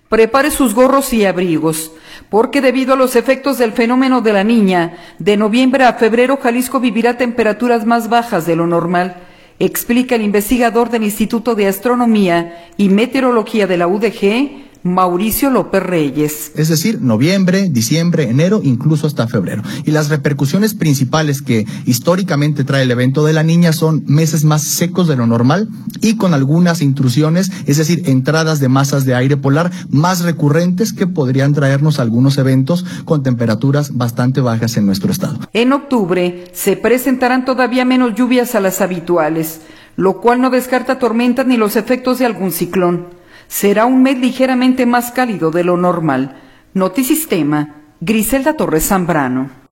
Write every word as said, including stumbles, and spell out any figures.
Prepare sus gorros y abrigos, porque debido a los efectos del fenómeno de la Niña, de noviembre a febrero Jalisco vivirá temperaturas más bajas de lo normal, explica el investigador del Instituto de Astronomía y Meteorología de la U D G, Mauricio López Reyes. Es decir, noviembre, diciembre, enero, incluso hasta febrero. Y las repercusiones principales que históricamente trae el evento de la Niña son meses más secos de lo normal y con algunas intrusiones, es decir, entradas de masas de aire polar más recurrentes que podrían traernos algunos eventos con temperaturas bastante bajas en nuestro estado. En octubre se presentarán todavía menos lluvias a las habituales, lo cual no descarta tormentas ni los efectos de algún ciclón. Será un mes ligeramente más cálido de lo normal. Notisistema, Griselda Torres Zambrano.